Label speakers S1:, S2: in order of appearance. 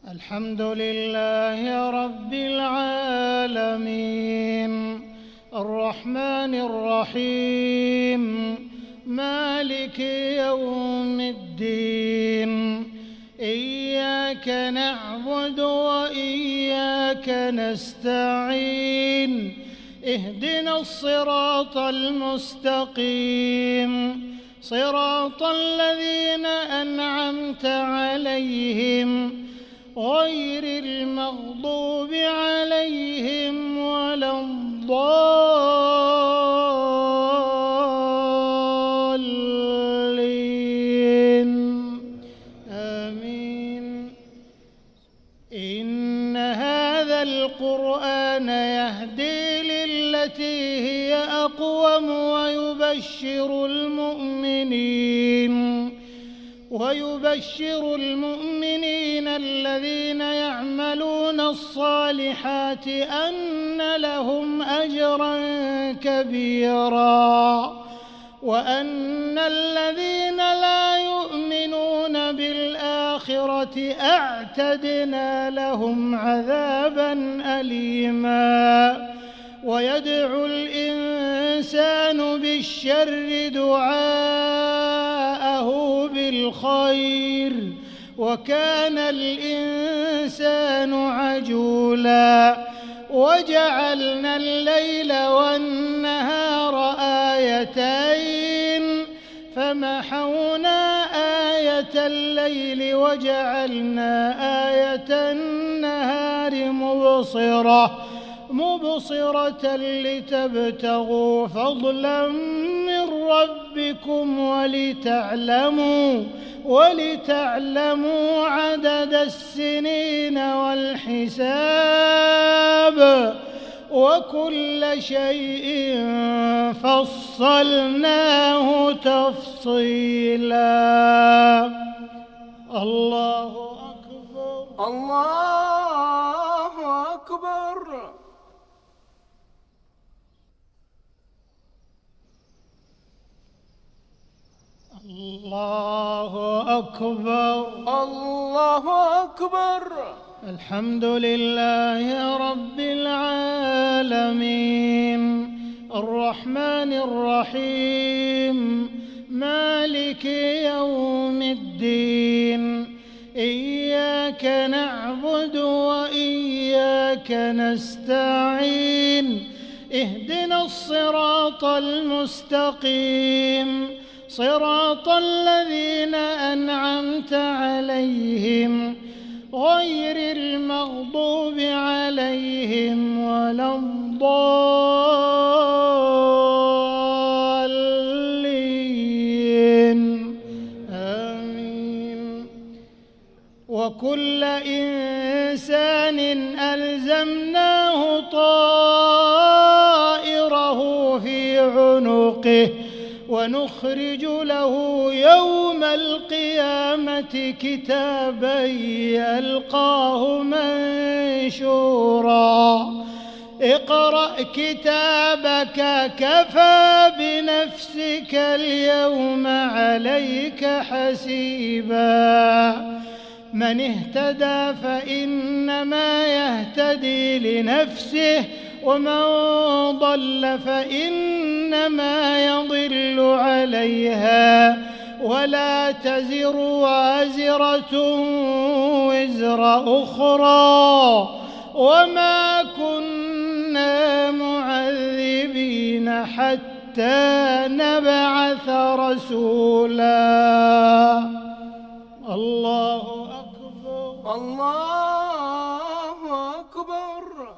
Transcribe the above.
S1: الحمد لله رب العالمين الرحمن الرحيم مالك يوم الدين إياك نعبد وإياك نستعين اهدنا الصراط المستقيم صراط الذين أنعمت عليهم غير المغضوب عليهم ولا الضالين آمين. إن هذا القرآن يهدي للتي هي أقوم ويبشر المؤمنين الذين يعملون الصالحات أن لهم أجرا كبيرا وأن الذين لا يؤمنون بالآخرة أعتدنا لهم عذابا أليما. ويدعو الإنسان بالشر دعاءه بالخير وكان الإنسان عجولا. وجعلنا الليل والنهار آيتين فمحونا آية الليل وجعلنا آية النهار مبصرة لتبتغوا فضلا من ربكم ولتعلموا عدد السنين والحساب وكل شيء فصلناه تفصيلا. الله أكبر
S2: الله أكبر.
S1: الله أكبر
S2: الله أكبر.
S1: الحمد لله رب العالمين الرحمن الرحيم مالك يوم الدين إياك نعبد وإياك نستعين اهدنا الصراط المستقيم صراط الذين أنعمت عليهم غير المغضوب عليهم ولا الضالين آمين. وكل إنسان ألزمناه طائره في عنقه ونخرج له يوم القيامة كتابا يلقاه منشورا. اقرأ كتابك كفى بنفسك اليوم عليك حسيبا. من اهتدى فإنما يهتدي لنفسه ومن ضل فإنما يضل عليها ولا تزر وازرة وزر أخرى وما كنا معذبين حتى نبعث رسولا. الله أكبر
S2: الله أكبر.